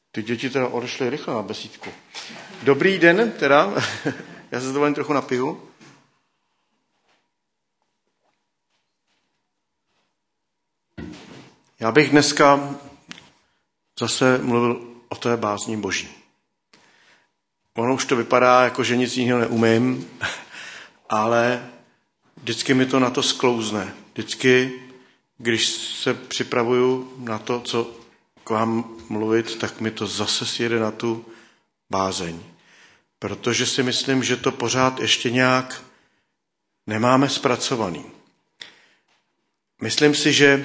Ty děti teda odešly rychle na besídku. Dobrý den, teda. Já se s dovolením trochu napiju. Já bych dneska zase mluvil o té bázni Boží. Ono už to vypadá, jako že nic jiného neumím, ale vždycky mi to na to sklouzne. Vždycky, když se připravuju na to, co k vám mluvit, tak mi to zase sjede na tu bázeň. Protože si myslím, že to pořád ještě nějak nemáme zpracovaný. Myslím si, že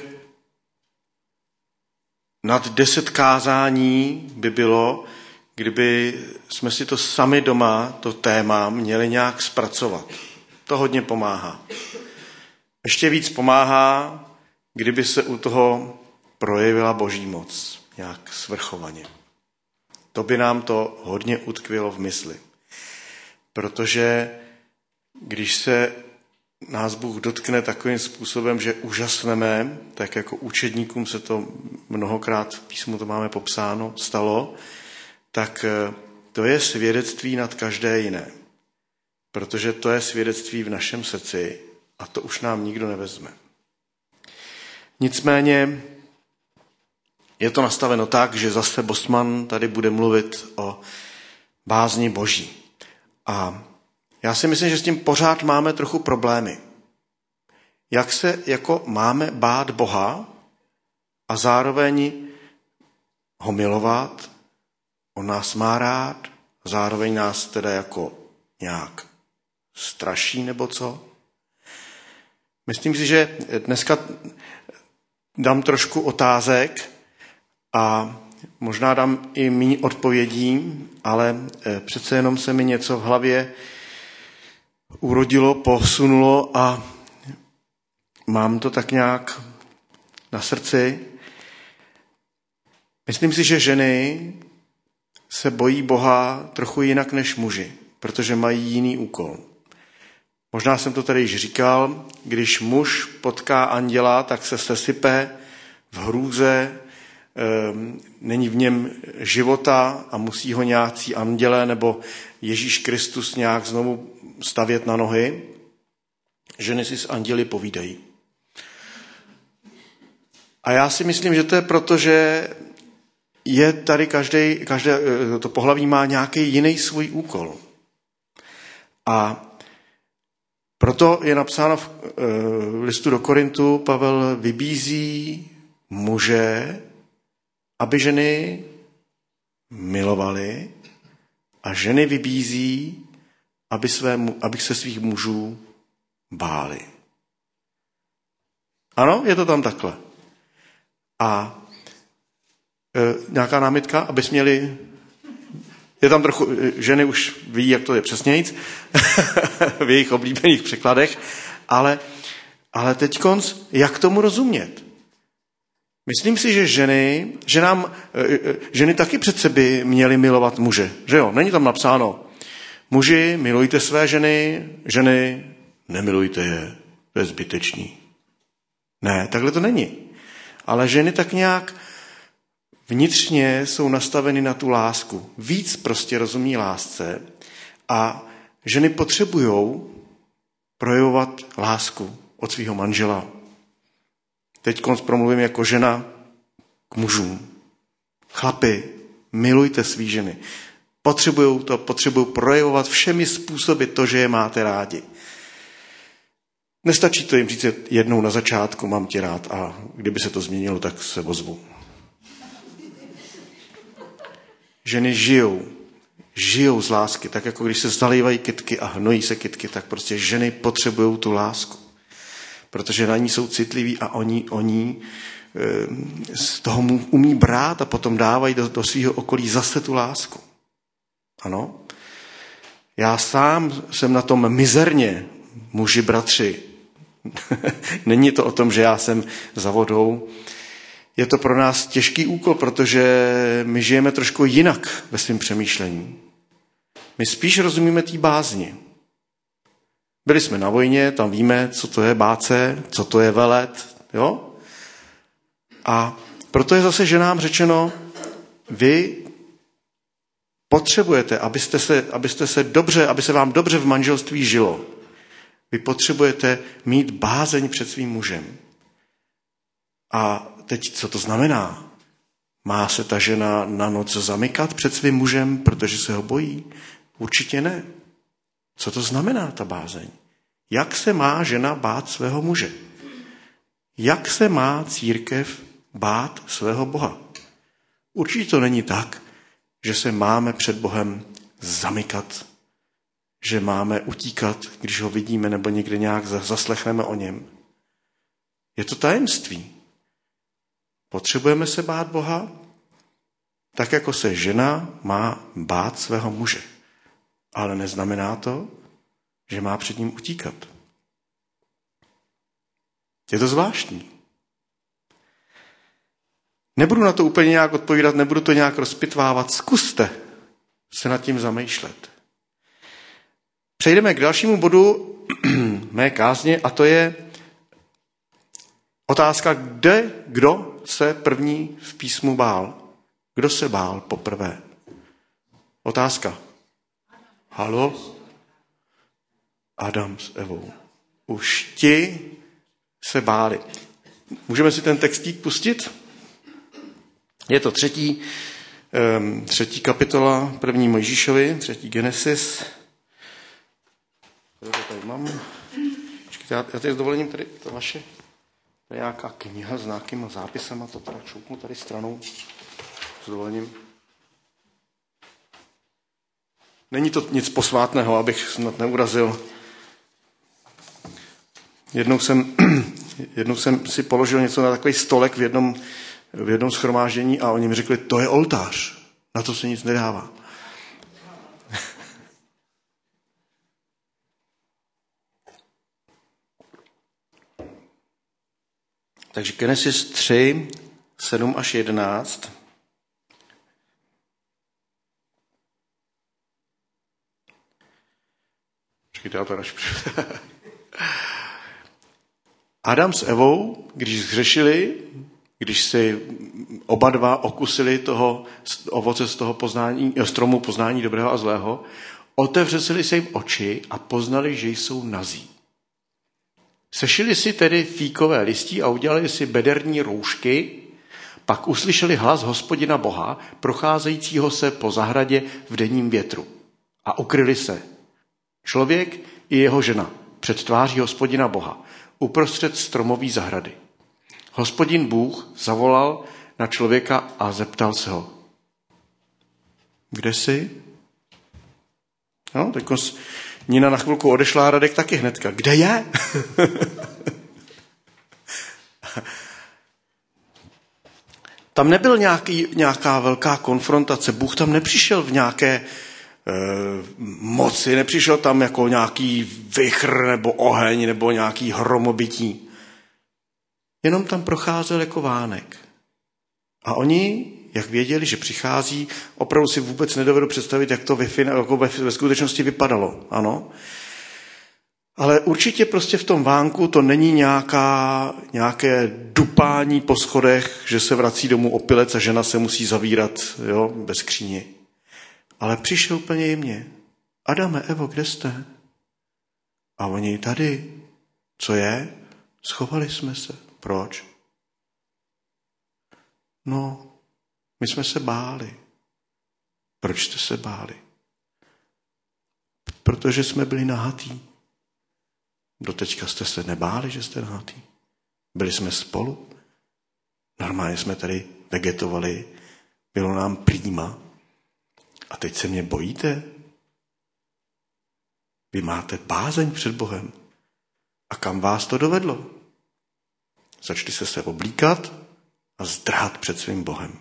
nad 10 kázání by bylo, kdyby jsme si to sami doma, to téma, měli nějak zpracovat. To hodně pomáhá. Ještě víc pomáhá, kdyby se u toho projevila Boží moc, nějak svrchovaně. To by nám to hodně utkvělo v mysli. Protože když se nás Bůh dotkne takovým způsobem, že úžasneme, tak jako učedníkům se to mnohokrát v písmu to máme popsáno, stalo, tak to je svědectví nad každé jiné. Protože to je svědectví v našem srdci a to už nám nikdo nevezme. Nicméně je to nastaveno tak, že zase Bosman tady bude mluvit o bázni Boží. A já si myslím, že s tím pořád máme trochu problémy. Jak se jako máme bát Boha a zároveň ho milovat, on nás má rád, zároveň nás teda jako nějak straší nebo co? Myslím si, že dneska dám trošku otázek a možná dám i méně odpovědí, ale přece jenom se mi něco v hlavě urodilo, posunulo a mám to tak nějak na srdci. Myslím si, že ženy se bojí Boha trochu jinak než muži, protože mají jiný úkol. Možná jsem to tady již říkal, když muž potká anděla, tak se sesype v hrůze, není v něm života a musí ho nějací anděle nebo Ježíš Kristus nějak znovu stavět na nohy. Ženy si s anděli povídají. A já si myslím, že to je proto, že je tady každé to pohlaví má nějaký jiný svůj úkol. A proto je napsáno v listu do Korintu, Pavel vybízí muže, aby ženy milovaly a ženy vybízí, aby se svých mužů báli. Ano, je to tam takhle. A nějaká námitka, abys měli... Je tam trochu, ženy už ví, jak to je přesnějc, v jejich oblíbených překladech, ale teďkonc, jak tomu rozumět? Myslím si, že ženy taky přece by měly milovat muže, že jo? Není tam napsáno, muži, milujte své ženy, ženy, nemilujte je, to je zbytečný. Ne, takhle to není. Ale ženy tak nějak vnitřně jsou nastaveny na tu lásku. Víc prostě rozumí lásce a ženy potřebujou projevovat lásku od svého manžela. Teď promluvím jako žena k mužům. Chlapi, milujte svý ženy. Potřebují projevovat všemi způsoby to, že je máte rádi. Nestačí to jim říct jednou na začátku, mám tě rád a kdyby se to změnilo, tak se ozvu. Ženy žijou z lásky, tak jako když se zalívají kytky a hnojí se kytky, tak prostě ženy potřebují tu lásku. Protože na ní jsou citliví a oni z toho umí brát a potom dávají do svého okolí zase tu lásku. Ano? Já sám jsem na tom mizerně, muži, bratři. Není to o tom, že já jsem za vodou. Je to pro nás těžký úkol, protože my žijeme trošku jinak ve svém přemýšlení. My spíš rozumíme té bázni. Byli jsme na vojně, tam víme, co to je bát se, co to je velet, jo? A proto je zase ženám řečeno, vy potřebujete, aby se vám dobře v manželství žilo. Vy potřebujete mít bázeň před svým mužem. A teď, co to znamená? Má se ta žena na noc zamykat před svým mužem, protože se ho bojí? Určitě ne. Co to znamená ta bázeň? Jak se má žena bát svého muže? Jak se má církev bát svého Boha? Určitě to není tak, že se máme před Bohem zamykat, že máme utíkat, když ho vidíme nebo někde nějak zaslechneme o něm. Je to tajemství. Potřebujeme se bát Boha, tak jako se žena má bát svého muže. Ale neznamená to, že má před ním utíkat. Je to zvláštní. Nebudu na to úplně nějak odpovídat, nebudu to nějak rozpitvávat. Zkuste se nad tím zamýšlet. Přejdeme k dalšímu bodu mé kázně a to je otázka, kdo se první v písmu bál. Kdo se bál poprvé? Otázka. Halo? Adam s Evou. Už ti se báli. Můžeme si ten textík pustit? Je to třetí kapitola, 1. Mojžíšovi, 3. Genesis. To tady mám. Počkejte, já tady s dovolením tady to vaše. To je nějaká kniha s nějakýma zápisama, to teda čouknu tady stranou. S dovolením. Není to nic posvátného, abych snad neurazil. Jednou jsem si položil něco na takový stolek v jednom shromáždění a oni mi řekli, to je oltář, na to se nic nedává. Takže Genesis 3, 7 až 11. Počkejte, já to Adam s Evou, když zhřešili, když si oba dva okusili toho ovoce z toho stromu poznání dobrého a zlého, otevřeli se jim oči a poznali, že jsou nazí. Sešili si tedy fíkové listí a udělali si bederní roušky, pak uslyšeli hlas Hospodina Boha, procházejícího se po zahradě v denním větru. A ukryli se. Člověk i jeho žena před tváří Hospodina Boha, uprostřed stromové zahrady. Hospodin Bůh zavolal na člověka a zeptal se ho. Kde jsi? No, teď Nina na chvilku odešla a Radek taky hnedka. Kde je? Tam nebyl nějaká velká konfrontace. Bůh tam nepřišel v nějaké moci, nepřišel tam jako nějaký vichr nebo oheň nebo nějaký hromobytí. Jenom tam procházel jako vánek. A oni, jak věděli, že přichází, opravdu si vůbec nedovedu představit, jak to ve skutečnosti vypadalo. Ano. Ale určitě prostě v tom vánku to není nějaké dupání po schodech, že se vrací domů opilec a žena se musí zavírat bez skříně. Ale přišel úplně jemně. Adame, Evo, kde jste? A oni tady. Co je? Schovali jsme se. Proč? No, my jsme se báli. Proč jste se báli? Protože jsme byli nahatí. Doteďka jste se nebáli, že jste nahatí. Byli jsme spolu. Normálně jsme tady vegetovali. Bylo nám prýma. A teď se mě bojíte? Vy máte bázeň před Bohem. A kam vás to dovedlo? Začali se oblíkat a zdrhat před svým Bohem.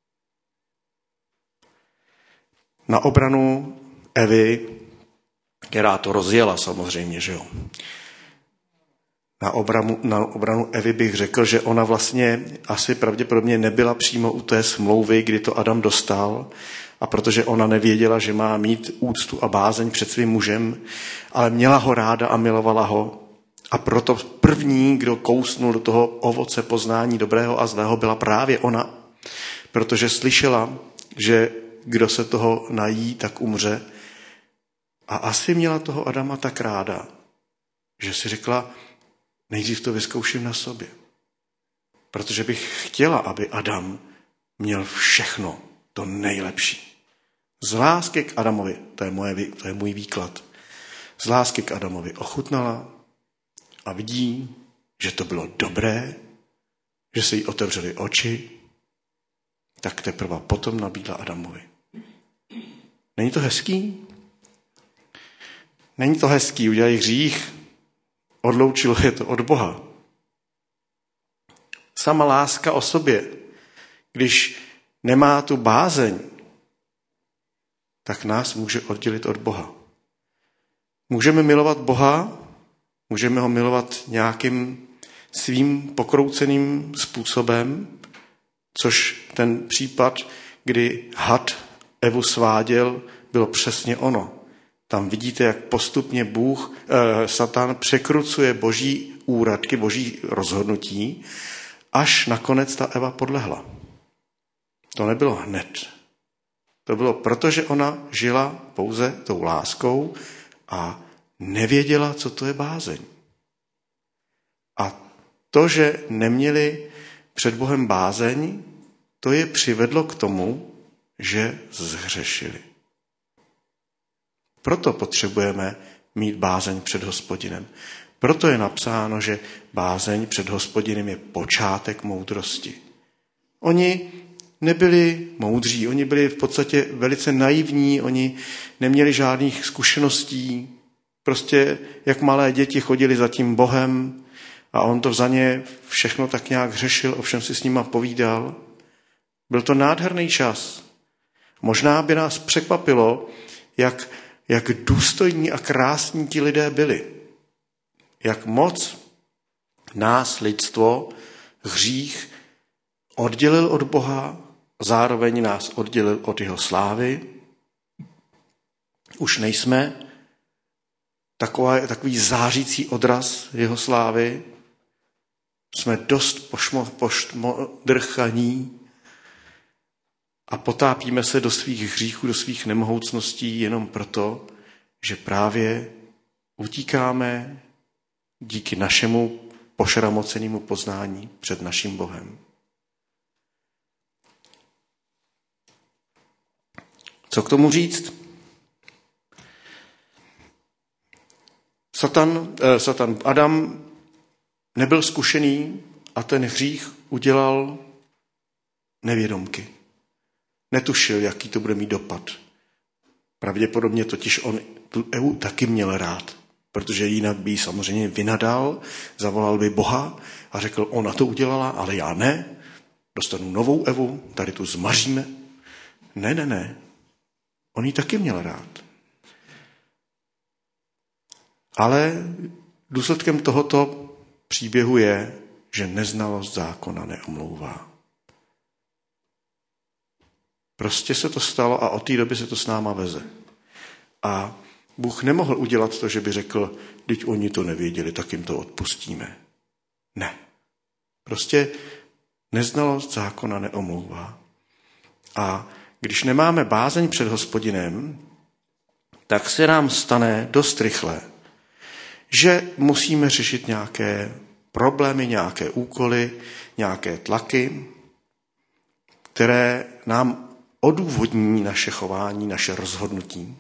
Na obranu Evy, která to rozjela samozřejmě, že jo. Na obranu Evy bych řekl, že ona vlastně asi pravděpodobně nebyla přímo u té smlouvy, kdy to Adam dostal, a protože ona nevěděla, že má mít úctu a bázeň před svým mužem, ale měla ho ráda a milovala ho. A proto první, kdo kousnul do toho ovoce poznání dobrého a zlého, byla právě ona. Protože slyšela, že kdo se toho nají, tak umře. A asi měla toho Adama tak ráda, že si řekla, nejdřív to vyzkouším na sobě. Protože bych chtěla, aby Adam měl všechno to nejlepší. Z lásky k Adamovi, to je můj výklad, z lásky k Adamovi ochutnala a vidí, že to bylo dobré, že se jí otevřely oči, tak teprve potom nabídla Adamovi. Není to hezký? Není to hezký, udělali hřích, odloučilo je to od Boha. Sama láska o sobě, když nemá tu bázeň, tak nás může oddělit od Boha. Můžeme milovat Boha, můžeme ho milovat nějakým svým pokrouceným způsobem, což ten případ, kdy had Evu sváděl, bylo přesně ono. Tam vidíte, jak postupně Satan překrucuje boží úradky, boží rozhodnutí, až nakonec ta Eva podlehla. To nebylo hned. To bylo proto, že ona žila pouze tou láskou a nevěděla, co to je bázeň. A to, že neměli před Bohem bázeň, to je přivedlo k tomu, že zhřešili. Proto potřebujeme mít bázeň před Hospodinem. Proto je napsáno, že bázeň před Hospodinem je počátek moudrosti. Oni nebyli moudří, oni byli v podstatě velice naivní, oni neměli žádných zkušeností, prostě jak malé děti chodili za tím Bohem a on to za ně všechno tak nějak řešil, ovšem si s nima povídal. Byl to nádherný čas. Možná by nás překvapilo, jak důstojní a krásní ti lidé byli. Jak moc nás, lidstvo, hřích oddělil od Boha, zároveň nás oddělil od jeho slávy. Už nejsme takový zářící odraz jeho slávy. Jsme dost pošmodrchaní a potápíme se do svých hříchů, do svých nemohoucností jenom proto, že právě utíkáme díky našemu pošramocenému poznání před naším Bohem. Co k tomu říct? Adam nebyl zkušený a ten hřích udělal nevědomky. Netušil, jaký to bude mít dopad. Pravděpodobně totiž on tu Evu taky měl rád, protože jinak by ji samozřejmě vynadal, zavolal by Boha a řekl, ona to udělala, ale já ne, dostanu novou Evu, tady tu zmaříme. Ne. On ji taky měl rád. Ale důsledkem tohoto příběhu je, že neznalost zákona neomlouvá. Prostě se to stalo a od té doby se to s náma veze. A Bůh nemohl udělat to, že by řekl, když oni to nevěděli, tak jim to odpustíme. Ne. Prostě neznalost zákona neomlouvá. A když nemáme bázeň před Hospodinem, tak se nám stane dost rychle, že musíme řešit nějaké problémy, nějaké úkoly, nějaké tlaky, které nám odůvodní naše chování, naše rozhodnutí.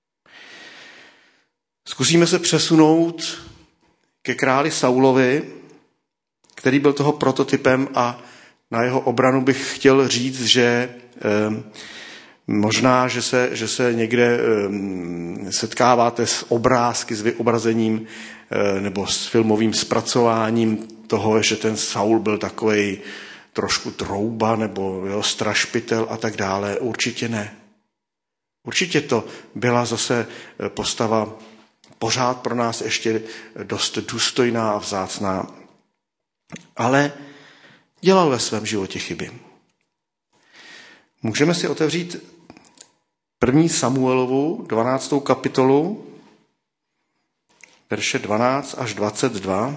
Zkusíme se přesunout ke králi Saulovi, který byl toho prototypem a na jeho obranu bych chtěl říct, že možná, že se někde setkáváte s obrázky, s vyobrazením nebo s filmovým zpracováním toho, že ten Saul byl takovej trošku trouba nebo strašpitel a tak dále. Určitě ne. Určitě to byla zase postava pořád pro nás ještě dost důstojná a vzácná. Ale dělal ve svém životě chyby. Můžeme si otevřít 1. Samuelovu 12. kapitolu, verše 12 až 22.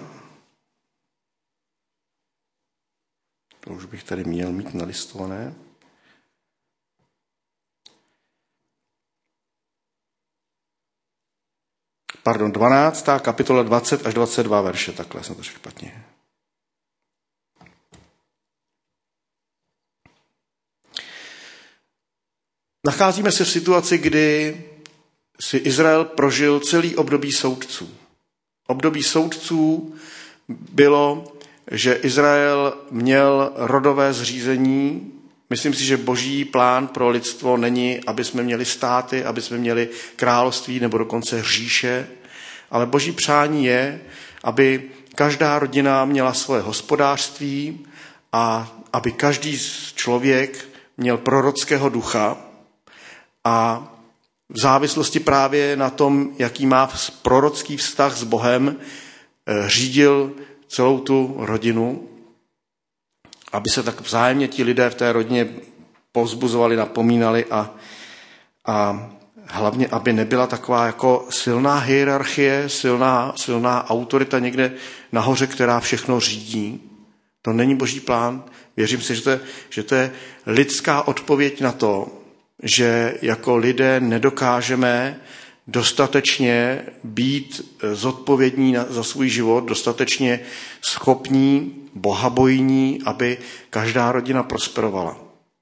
To už bych tady měl mít nalistované. 12. kapitola 20 až 22 verše, takhle jsem to řekl špatně. Nacházíme se v situaci, kdy si Izrael prožil celý období soudců. Období soudců bylo, že Izrael měl rodové zřízení. Myslím si, že boží plán pro lidstvo není, aby jsme měli státy, aby jsme měli království nebo dokonce říše, ale boží přání je, aby každá rodina měla svoje hospodářství a aby každý člověk měl prorockého ducha a v závislosti právě na tom, jaký má prorocký vztah s Bohem, řídil celou tu rodinu, aby se tak vzájemně ti lidé v té rodině povzbuzovali, napomínali a hlavně, aby nebyla taková jako silná hierarchie, silná autorita někde nahoře, která všechno řídí. To není boží plán. Věřím si, že to je lidská odpověď na to, že jako lidé nedokážeme dostatečně být zodpovědní za svůj život, dostatečně schopní, bohabojní, aby každá rodina prosperovala.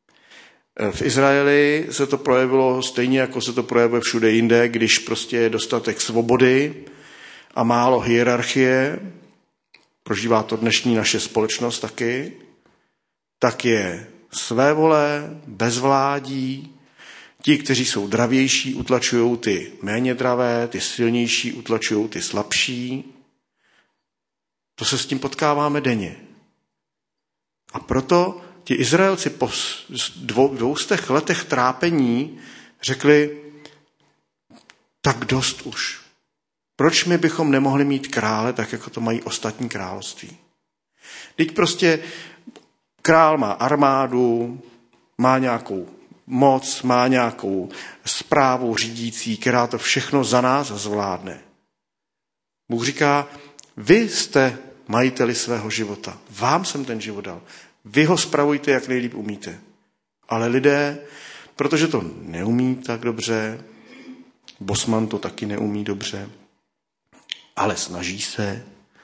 V Izraeli se to projevilo stejně, jako se to projevuje všude jinde, když prostě je dostatek svobody a málo hierarchie, prožívá to dnešní naše společnost taky, tak je svévolé, bezvládí. Ti, kteří jsou dravější, utlačují ty méně dravé, ty silnější utlačují ty slabší. To se s tím potkáváme denně. A proto ti Izraelci po 200 letech trápení řekli, tak dost už. Proč my bychom nemohli mít krále, tak jako to mají ostatní království? Teď prostě král má armádu, má nějakou moc, má nějakou správu řídící, která to všechno za nás zvládne. Bůh říká, vy jste majiteli svého života. Vám jsem ten život dal. Vy ho spravujte, jak nejlíp umíte. Ale lidé, protože to neumí tak dobře, Bosman to taky neumí dobře, ale snaží se.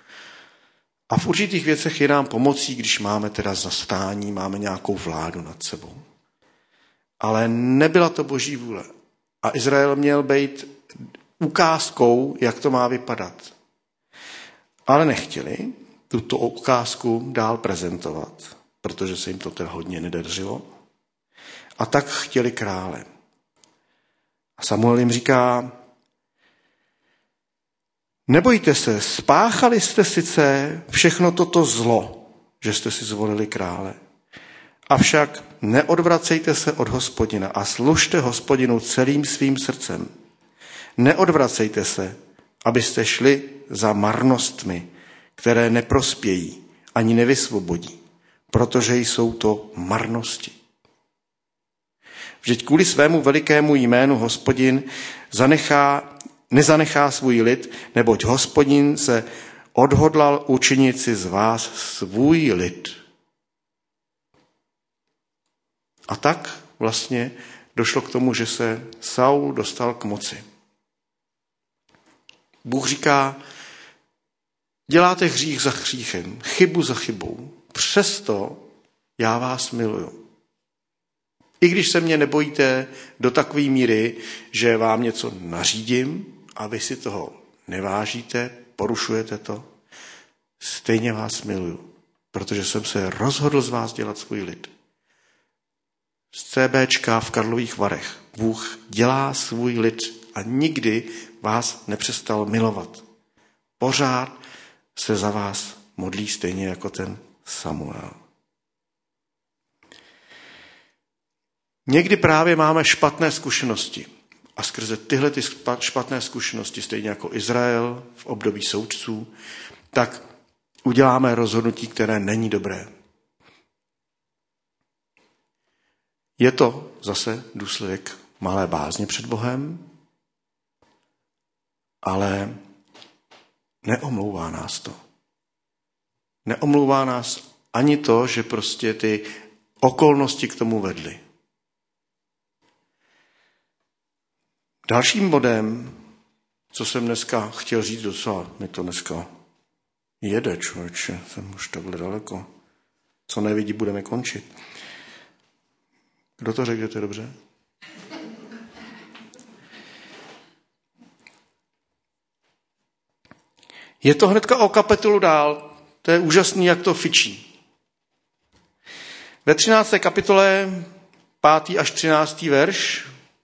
A v určitých věcech je nám pomocí, když máme teda zastání, máme nějakou vládu nad sebou. Ale nebyla to boží vůle. A Izrael měl být ukázkou, jak to má vypadat. Ale nechtěli tuto ukázku dál prezentovat, protože se jim to teda hodně nedařilo. A tak chtěli krále. A Samuel jim říká, nebojte se, spáchali jste sice všechno toto zlo, že jste si zvolili krále. Avšak neodvracejte se od Hospodina a služte Hospodinu celým svým srdcem. Neodvracejte se, abyste šli za marnostmi, které neprospějí ani nevysvobodí, protože jsou to marnosti. Vždyť kvůli svému velikému jménu Hospodin nezanechá svůj lid, neboť Hospodin se odhodlal učinit si z vás svůj lid. A tak vlastně došlo k tomu, že se Saul dostal k moci. Bůh říká, děláte hřích za hříchem, chybu za chybou, přesto já vás miluju. I když se mě nebojíte do takové míry, že vám něco nařídím a vy si toho nevážíte, porušujete to, stejně vás miluju, protože jsem se rozhodl z vás dělat svůj lid. Z CBčka v Karlových Varech. Bůh dělá svůj lid a nikdy vás nepřestal milovat. Pořád se za vás modlí stejně jako ten Samuel. Někdy právě máme špatné zkušenosti. A skrze tyhle špatné zkušenosti, stejně jako Izrael v období soudců, tak uděláme rozhodnutí, které není dobré. Je to zase důsledek malé bázně před Bohem, ale neomlouvá nás to. Neomlouvá nás ani to, že prostě ty okolnosti k tomu vedly. Dalším bodem, co jsem dneska chtěl říct docela. Mi to dneska jede, člověče, jsem už takhle daleko. Co nevidí, budeme končit. Kdo to řekl, že to je dobře? Je to hnedka o kapitolu dál. To je úžasný, jak to fičí. Ve 13. kapitole 5. až 13. verš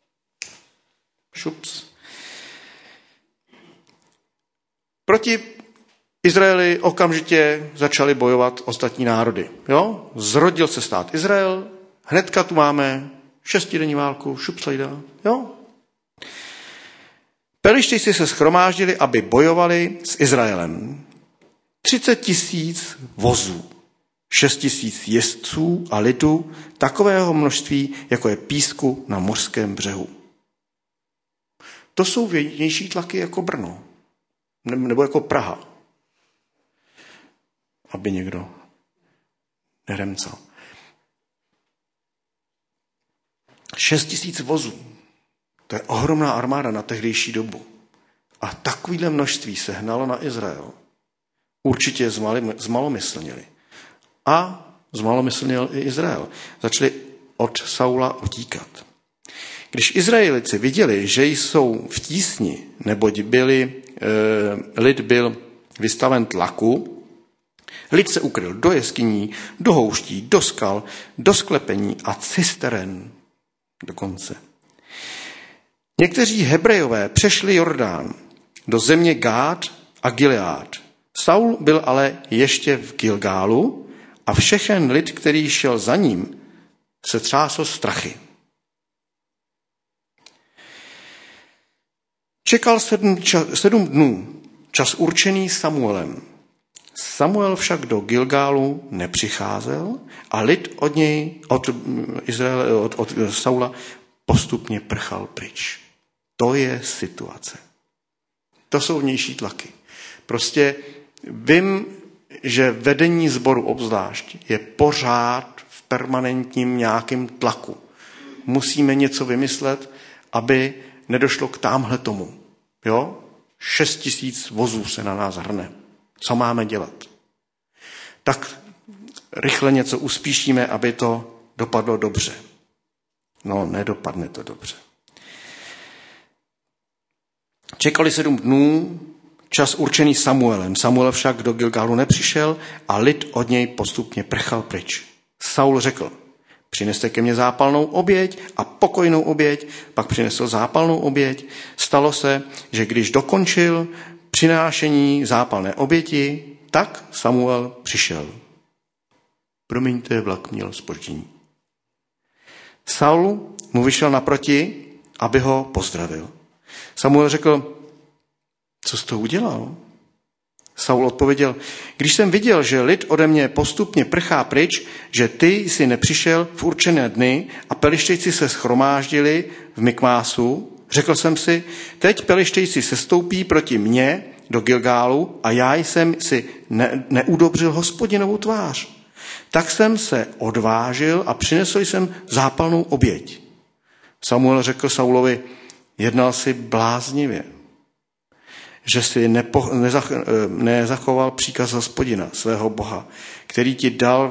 proti Izraeli okamžitě začaly bojovat ostatní národy. Jo? Zrodil se stát Izrael, hnedka tu máme 6denní válku, šupslejda. Jo? Pelištějci se shromáždili, aby bojovali s Izraelem. 30 000 vozů, 6 000 jezdců a lidu, takového množství, jako je písku na mořském břehu. To jsou vnější tlaky jako Brno, nebo jako Praha, aby někdo neremcal. 6 000 vozů. To je ohromná armáda na tehdejší dobu. A takovýhle množství se hnalo na Izrael. Určitě zmalomyslnili. A zmalomyslnil i Izrael. Začali od Saula utíkat. Když Izraelici viděli, že jsou v tísni, neboť lid byl vystaven tlaku, lid se ukryl do jeskyní, do houští, do skal, do sklepení a cisteren dokonce. Někteří Hebrejové přešli Jordán do země Gád a Gileád. Saul byl ale ještě v Gilgálu a všechen lid, který šel za ním, se třásl strachy. Čekal 7 dnů, čas určený Samuelem. Samuel však do Gilgálu nepřicházel a lid od Saula postupně prchal pryč. To je situace. To jsou vnější tlaky. Prostě vím, že vedení sboru obzvlášť je pořád v permanentním nějakém tlaku. Musíme něco vymyslet, aby nedošlo k támhle tomu. Jo? 6 000 vozů se na nás hrne. Co máme dělat? Tak rychle něco uspíšíme, aby to dopadlo dobře. No, nedopadne to dobře. Čekali 7 dnů, čas určený Samuelem. Samuel však do Gilgálu nepřišel a lid od něj postupně prchal pryč. Saul řekl, přineste ke mně zápalnou oběť a pokojnou oběť, pak přinesl zápalnou oběť. Stalo se, že když dokončil přinášení zápalné oběti, tak Samuel přišel. Promiňte, vlak měl zpoždění. Saul mu vyšel naproti, aby ho pozdravil. Samuel řekl, co jsi to udělal? Saul odpověděl, když jsem viděl, že lid ode mě postupně prchá pryč, že ty jsi nepřišel v určené dny a pelištějci se shromáždili v Mikmásu, řekl jsem si, teď pelištějci sestoupí proti mně do Gilgálu a já jsem si neudobřil Hospodinovu tvář. Tak jsem se odvážil a přinesl jsem zápalnou oběť. Samuel řekl Saulovi, jednal si bláznivě, že si nezachoval příkaz Hospodina, svého Boha, který ti dal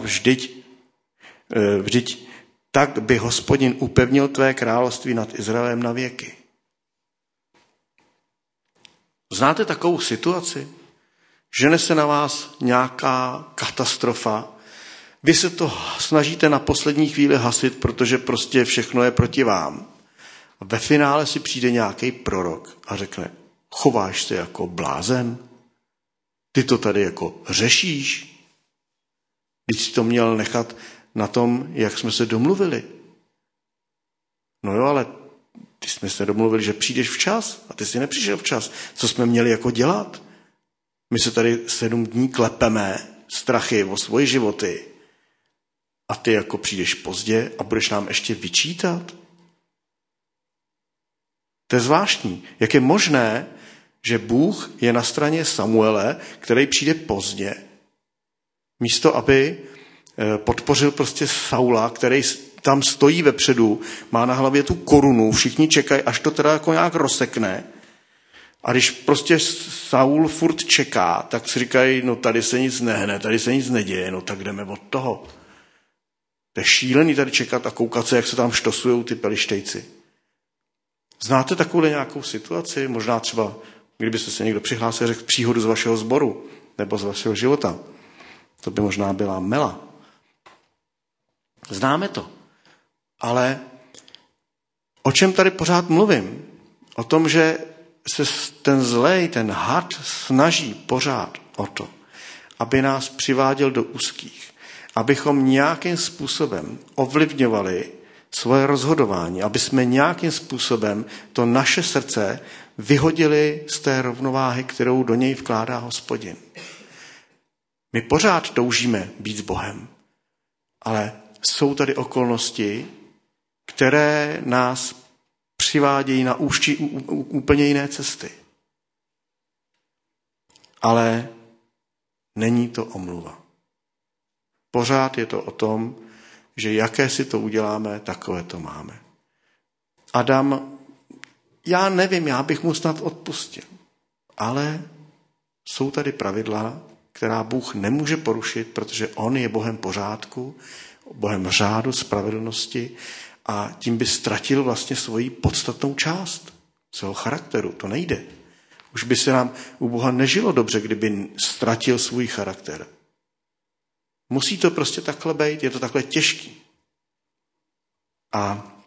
vždyť tak by Hospodin upevnil tvé království nad Izraelem na věky. Znáte takovou situaci? Žene se na vás nějaká katastrofa, vy se to snažíte na poslední chvíli hasit, protože prostě všechno je proti vám. A ve finále si přijde nějaký prorok a řekne, chováš se jako blázen? Ty to tady jako řešíš? Když jsi to měl nechat na tom, jak jsme se domluvili. No jo, ale ty jsme se domluvili, že přijdeš včas a ty jsi nepřišel včas. Co jsme měli jako dělat? My se tady 7 dní klepeme strachy o svoje životy a ty jako přijdeš pozdě a budeš nám ještě vyčítat? To je zvláštní. Jak je možné, že Bůh je na straně Samuele, který přijde pozdě, místo aby podpořil prostě Saula, který tam stojí vepředu, má na hlavě tu korunu, všichni čekají, až to teda jako nějak rozsekne. A když prostě Saul furt čeká, tak si říkají, no tady se nic nehne, tady se nic neděje, no tak jdeme od toho. To je šílený tady čekat a koukat se, jak se tam štosujou ty pelištejci. Znáte takovou nějakou situaci? Možná třeba, kdybyste se někdo přihlásil, řekl příhodu z vašeho sboru nebo z vašeho života. To by možná byla mela. Známe to. Ale o čem tady pořád mluvím? O tom, že se ten zlej, ten had snaží pořád o to, aby nás přiváděl do úzkých, abychom nějakým způsobem ovlivňovali svoje rozhodování, aby jsme nějakým způsobem to naše srdce vyhodili z té rovnováhy, kterou do něj vkládá Hospodin. My pořád toužíme být s Bohem, ale jsou tady okolnosti, které nás přivádějí na úplně jiné cesty. Ale není to omluva. Pořád je to o tom, že jaké si to uděláme, takové to máme. Adam, já nevím, já bych mu snad odpustil, ale jsou tady pravidla, která Bůh nemůže porušit, protože on je Bohem pořádku, Bohem řádu, spravedlnosti a tím by ztratil vlastně svoji podstatnou část svého charakteru. To nejde. Už by se nám u Boha nežilo dobře, kdyby ztratil svůj charakter. Musí to prostě takhle být, je to takhle těžký. A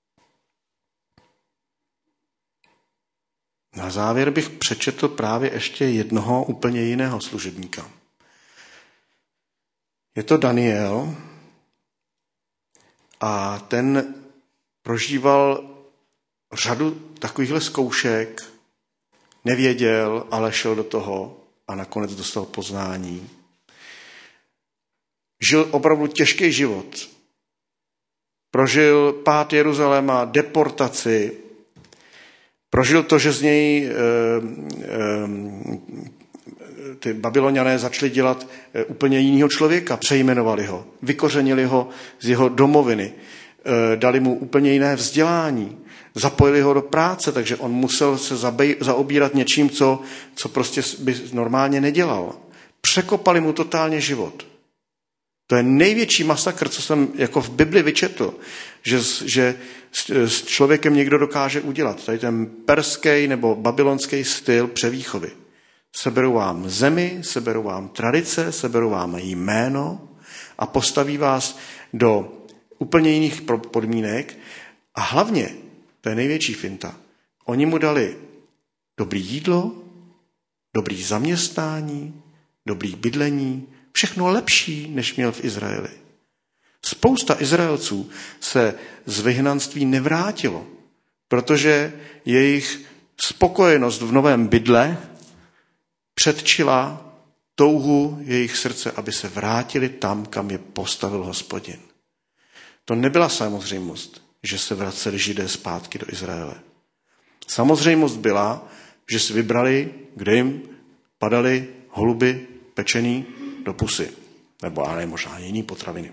na závěr bych přečetl právě ještě jednoho úplně jiného služebníka. Je to Daniel a ten prožíval řadu takovýchhle zkoušek, nevěděl, ale šel do toho a nakonec dostal poznání. Žil opravdu těžký život. Prožil pád Jeruzaléma, deportaci, prožil to, že z něj ty Babyloniané začali dělat úplně jinýho člověka, přejmenovali ho, vykořenili ho z jeho domoviny, dali mu úplně jiné vzdělání, zapojili ho do práce, takže on musel se zaobírat něčím, co prostě by normálně nedělal. Překopali mu totálně život. To je největší masakr, co jsem jako v Bibli vyčetl, že s člověkem někdo dokáže udělat. Tady ten perský nebo babylonský styl převýchovy. Seberou vám zemi, seberou vám tradice, seberou vám jméno a postaví vás do úplně jiných podmínek a hlavně, to je největší finta, oni mu dali dobrý jídlo, dobrý zaměstnání, dobrý bydlení, všechno lepší, než měl v Izraeli. Spousta Izraelců se z vyhnanství nevrátilo, protože jejich spokojenost v novém bydle předčila touhu jejich srdce, aby se vrátili tam, kam je postavil Hospodin. To nebyla samozřejmost, že se vraceli Židé zpátky do Izraele. Samozřejmost byla, že si vybrali, kde jim padaly holuby pečený do pusy. Nebo ale možná jiný potraviny.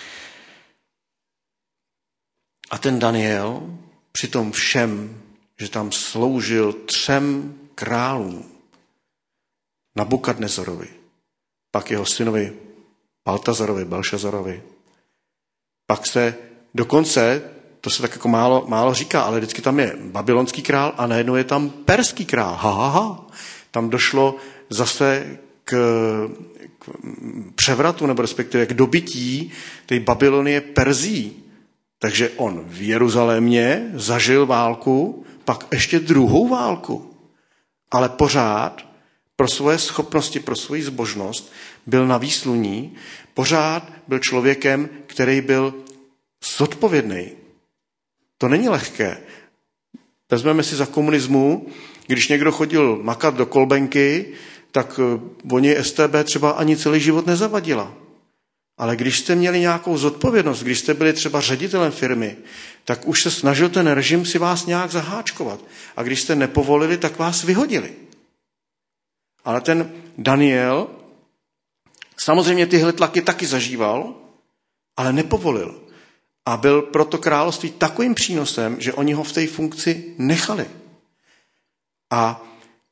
A ten Daniel při tom všem, že tam sloužil 3 králům, Nabukadnezarovi, pak jeho synovi Baltazarovi, Belšazarovi, pak se dokonce, to se tak jako málo říká, ale vždycky tam je babylonský král a najednou je tam perský král. Tam došlo zase k převratu, nebo respektive k dobytí té Babylonie Perzí. Takže on v Jeruzalémě zažil válku, pak ještě druhou válku. Ale pořád pro svoje schopnosti, pro svoji zbožnost byl na výsluní, pořád byl člověkem, který byl zodpovědný. To není lehké. Vezmeme si za komunismu, když někdo chodil makat do kolbenky, tak oni STB třeba ani celý život nezavadila. Ale když jste měli nějakou zodpovědnost, když jste byli třeba ředitelem firmy, tak už se snažil ten režim si vás nějak zaháčkovat. A když jste nepovolili, tak vás vyhodili. Ale ten Daniel samozřejmě tyhle tlaky taky zažíval, ale nepovolil. A byl pro to království takovým přínosem, že oni ho v té funkci nechali. A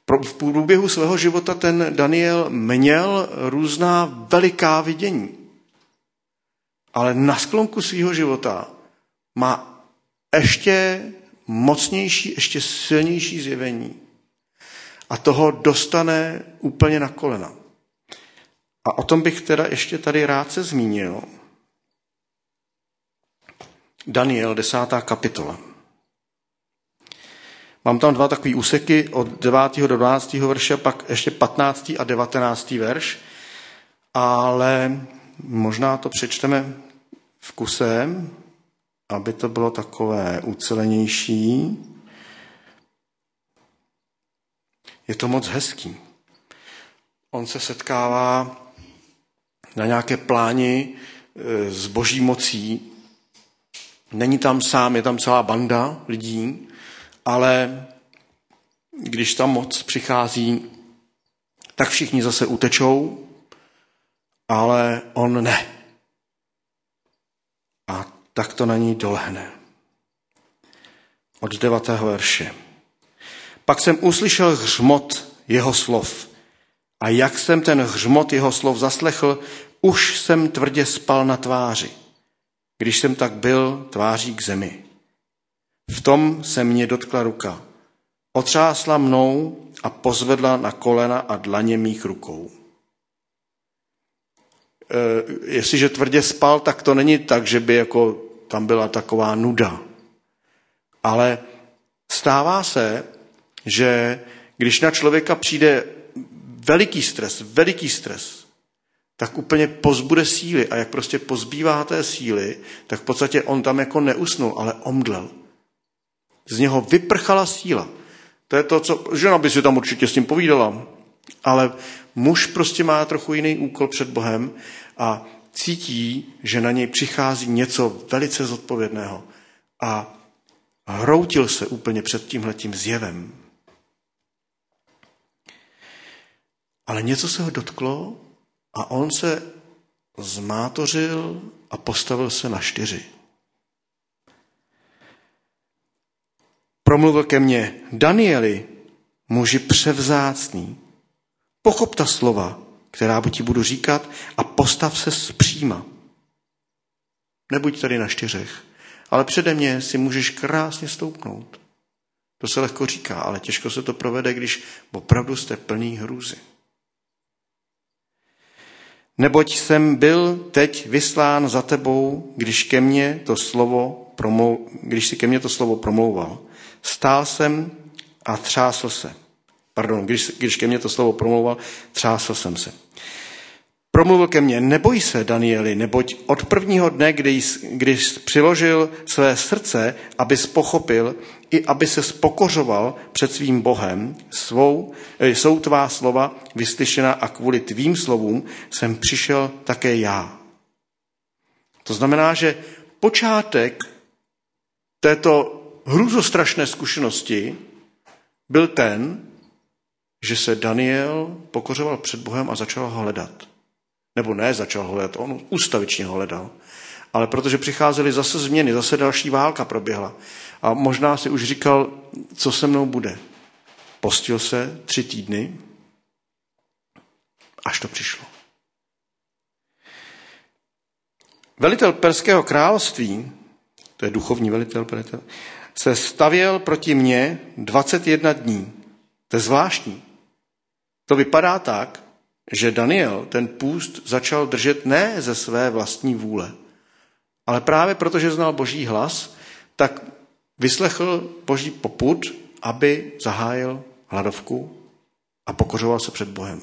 V průběhu svého života ten Daniel měl různá veliká vidění. Ale na sklonku svého života má ještě mocnější, ještě silnější zjevení. A toho dostane úplně na kolena. A o tom bych teda ještě tady rád se zmínil. Daniel, 10. kapitola. Mám tam 2 takové úseky od 9. do 12. verše, pak ještě 15. a 19. verš, ale možná to přečteme v kuse, aby to bylo takové ucelenější. Je to moc hezký. On se setkává na nějaké pláni s boží mocí. Není tam sám, je tam celá banda lidí, ale když ta moc přichází, tak všichni zase utečou, ale on ne. A tak to na ní dolehne. Od 9. verše. Pak jsem uslyšel hřmot jeho slov. A jak jsem ten hřmot jeho slov zaslechl, už jsem tvrdě spal na tváři, když jsem tak byl tváří k zemi. V tom se mě dotkla ruka. Otřásla mnou a pozvedla na kolena a dlaně mých rukou. Jestliže tvrdě spal, tak to není tak, že by jako tam byla taková nuda. Ale stává se, že když na člověka přijde veliký stres, tak úplně pozbude síly. A jak prostě pozbývá té síly, tak v podstatě on tam jako neusnul, ale omdlel. Z něho vyprchala síla. To je to, co žena by si tam určitě s tím povídala. Ale muž prostě má trochu jiný úkol před Bohem a cítí, že na něj přichází něco velice zodpovědného. A hroutil se úplně před tímhletím zjevem. Ale něco se ho dotklo a on se zmátořil a postavil se na 4. Promluvil ke mně: Danieli, muži převzácný, pochop ta slova, která ti budu říkat, a postav se zpříma. Nebuď tady na 4, ale přede mě si můžeš krásně stoupnout. To se lehko říká, ale těžko se to provede, když opravdu jste plný hrůzy. Neboť jsem byl teď vyslán za tebou, když si ke mně to slovo promlouval. Stál jsem a třásl se. Když ke mně to slovo promlouval, třásl jsem se. Promluvil ke mně: neboj se, Danieli, neboť od prvního dne, když přiložil své srdce, abys pochopil i aby se pokořoval před svým Bohem, jsou tvá slova vyslyšena a kvůli tvým slovům jsem přišel také já. To znamená, že počátek této hrůzostrašné zkušenosti byl ten, že se Daniel pokořoval před Bohem a začal ho hledat. Nebo ne začal ho hledat, on ustavičně ho hledal. Ale protože přicházely zase změny, zase další válka proběhla. A možná si už říkal, co se mnou bude. Postil se 3 týdny, až to přišlo. Velitel perského království, to je duchovní velitel, se stavěl proti mně 21 dní. To je zvláštní. To vypadá tak, že Daniel ten půst začal držet ne ze své vlastní vůle, ale právě protože znal Boží hlas, tak vyslechl Boží popud, aby zahájil hladovku a pokořoval se před Bohem.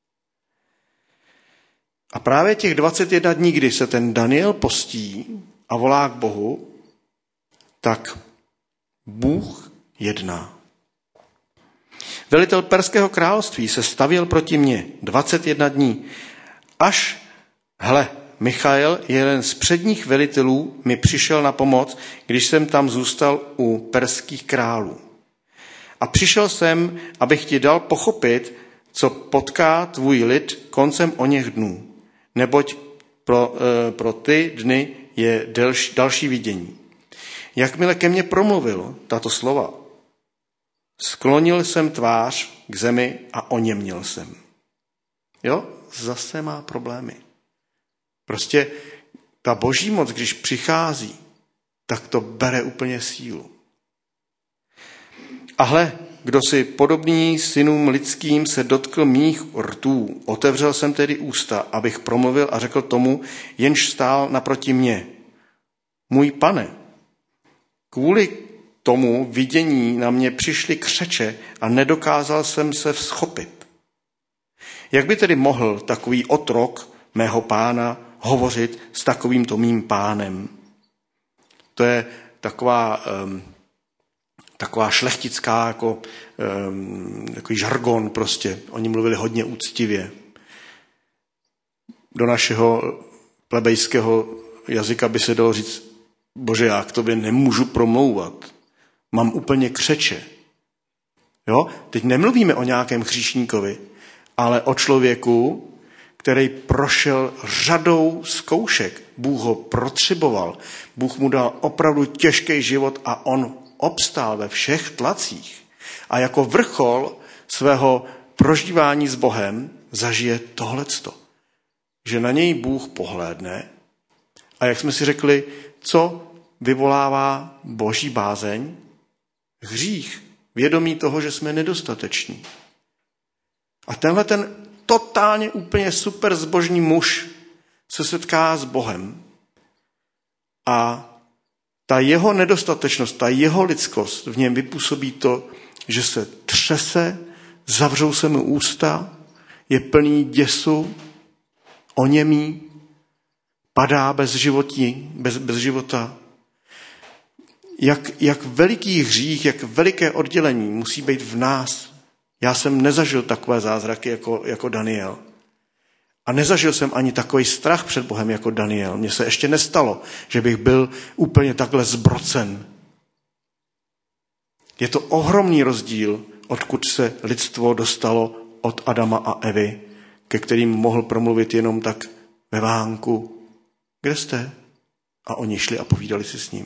A právě těch 21 dní, kdy se ten Daniel postí a volá k Bohu, tak Bůh jedná. Velitel perského království se stavěl proti mně 21 dní, až, Michael, jeden z předních velitelů, mi přišel na pomoc, když jsem tam zůstal u perských králů. A přišel jsem, abych ti dal pochopit, co potká tvůj lid koncem oněch dnů, neboť pro ty dny je další vidění. Jakmile ke mně promluvil tato slova, Sklonil jsem tvář k zemi a oněměl jsem. Jo, zase má problémy. Prostě ta boží moc, když přichází, tak to bere úplně sílu. A hle, kdo si podobný synům lidským se dotkl mých rtů, otevřel jsem tedy ústa, abych promluvil a řekl tomu, jenž stál naproti mně. Můj pane, kvůli tomu vidění na mě přišly křeče a nedokázal jsem se vzchopit. Jak by tedy mohl takový otrok mého pána hovořit s takovýmto mým pánem? To je taková šlechtická, takový žargon prostě. Oni mluvili hodně úctivě. Do našeho plebejského jazyka by se dalo říct, bože, já k tobě nemůžu promlouvat. Mám úplně křeče. Jo? Teď nemluvíme o nějakém hříšníkovi, ale o člověku, který prošel řadou zkoušek. Bůh ho protřeboval. Bůh mu dal opravdu těžký život a on obstál ve všech tlacích. A jako vrchol svého prožívání s Bohem zažije tohleto. Že na něj Bůh pohlédne a jak jsme si řekli, co vyvolává boží bázeň? Hřích, vědomí toho, že jsme nedostateční. A tenhle ten totálně úplně super zbožný muž se setká s Bohem a ta jeho nedostatečnost, ta jeho lidskost v něm vypůsobí to, že se třese, zavřou se mu ústa, je plný děsu, oněmí, padá bez života. Jak veliký hřích, jak veliké oddělení musí být v nás. Já jsem nezažil takové zázraky jako Daniel. A nezažil jsem ani takový strach před Bohem jako Daniel. Mně se ještě nestalo, že bych byl úplně takhle zbrocen. Je to ohromný rozdíl, odkud se lidstvo dostalo od Adama a Evy, ke kterým mohl promluvit jenom tak ve vánku. Kde jste? A oni šli a povídali si s ním.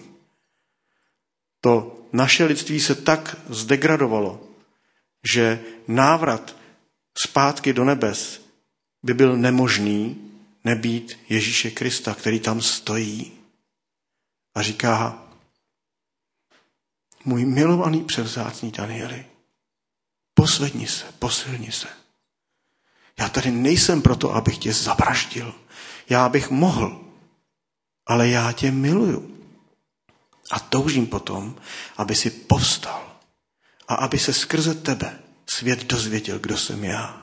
To naše lidství se tak zdegradovalo, že návrat zpátky do nebes by byl nemožný nebýt Ježíše Krista, který tam stojí a říká: můj milovaný převzácný Danieli, posvedni se, posilni se. Já tady nejsem proto, abych tě zavraždil. Já bych mohl, ale já tě miluju. A toužím potom, aby si povstal a aby se skrze tebe svět dozvěděl, kdo jsem já.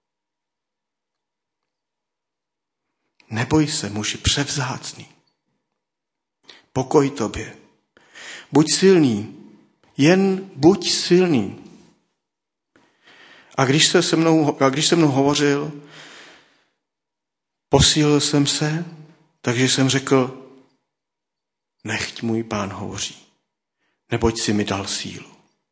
Neboj se, muži převzácný. Pokoj tobě. Buď silný, jen buď silný. A když se mnou hovořil, posílil jsem se, takže jsem řekl: nechť můj Pán hovoří, neboť si mi dal sílu.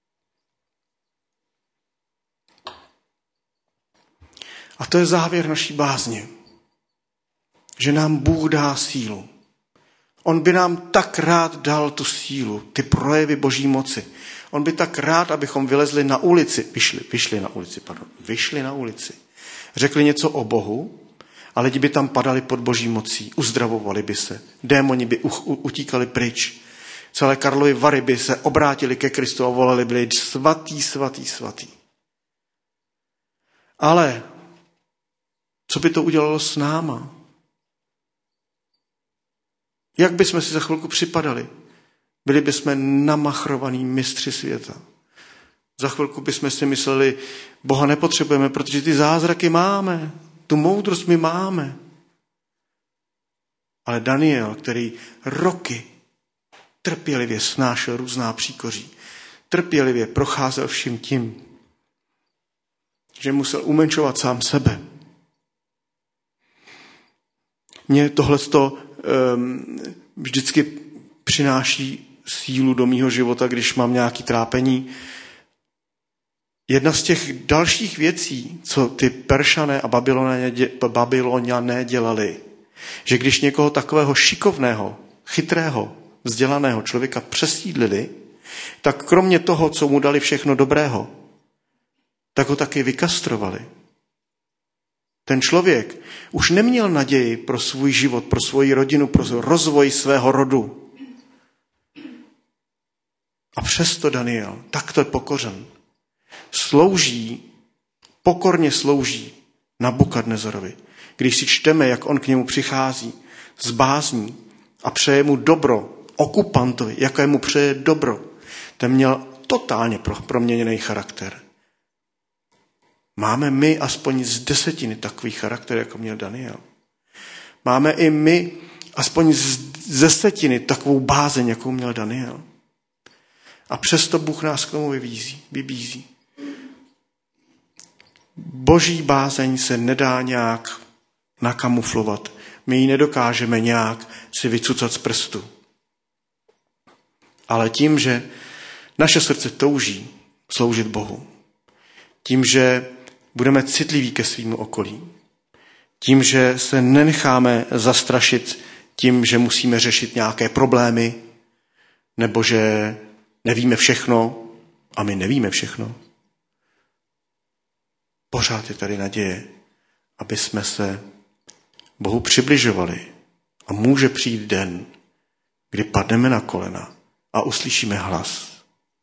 A to je závěr naší bázně. Že nám Bůh dá sílu. On by nám tak rád dal tu sílu, ty projevy boží moci. On by tak rád, abychom vylezli na ulici, vyšli na ulici. Řekli něco o Bohu a lidi by tam padali pod boží mocí, uzdravovali by se, démoni by utíkali pryč. Celé Karlovy Vary by se obrátili ke Kristu a volali byli: svatý, svatý, svatý. Ale co by to udělalo s náma? Jak bychom si za chvilku připadali? Byli bychom namachrovaní mistři světa. Za chvilku bychom si mysleli: Boha nepotřebujeme, protože ty zázraky máme, tu moudrost my máme. Ale Daniel, který roky trpělivě snášel různá příkoří, trpělivě procházel vším tím, že musel umenšovat sám sebe. Mně tohleto vždycky přináší sílu do mýho života, když mám nějaké trápení. Jedna z těch dalších věcí, co ty Peršané a Babyloniané dělali, že když někoho takového šikovného, chytrého, vzdělaného člověka přesídlili, tak kromě toho, co mu dali všechno dobrého, tak ho taky vykastrovali. Ten člověk už neměl naději pro svůj život, pro svoji rodinu, pro rozvoj svého rodu. A přesto Daniel, takto pokořen, pokorně slouží Nabukadnezarovi. Když si čteme, jak on k němu přichází s bázní a přeje mu dobro, okupantovi, jaké mu přeje dobro, ten měl totálně proměněný charakter. Máme my aspoň z 10 takový charakter, jako měl Daniel. Máme i my aspoň z 10 takovou bázeň, jakou měl Daniel. A přesto Bůh nás k tomu vybízí. Boží bázeň se nedá nějak nakamuflovat. My ji nedokážeme nějak si vycucat z prstu. Ale tím, že naše srdce touží sloužit Bohu, tím, že budeme citliví ke svýmu okolí, tím, že se nenecháme zastrašit tím, že musíme řešit nějaké problémy, nebo že nevíme všechno a my nevíme všechno. Pořád je tady naděje, aby jsme se Bohu přibližovali. A může přijít den, kdy padneme na kolena a uslyšíme hlas.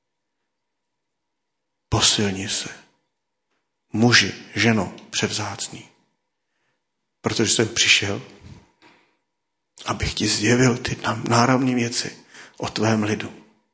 Posilni se, muži, ženo, převzácný. Protože jsem přišel, abych ti zjevil ty náramné věci o tvém lidu.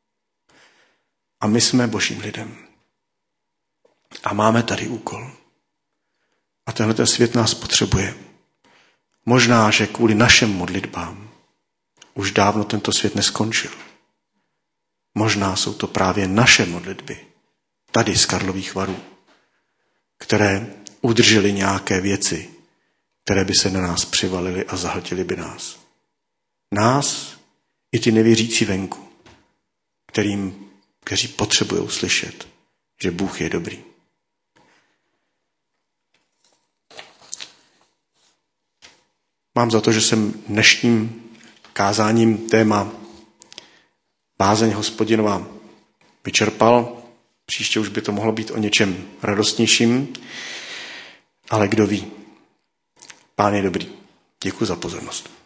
A my jsme Božím lidem. A máme tady úkol. A tenhle svět nás potřebuje. Možná, že kvůli našim modlitbám už dávno tento svět neskončil. Možná jsou to právě naše modlitby, tady z Karlových Varů, které udržely nějaké věci, které by se na nás přivalily a zahltily by nás. Nás i ty nevěřící venku, kteří potřebují slyšet, že Bůh je dobrý. Mám za to, že jsem dnešním kázáním téma bázeň Hospodinova vyčerpal. Příště už by to mohlo být o něčem radostnějším, ale kdo ví. Pán je dobrý. Děkuji za pozornost.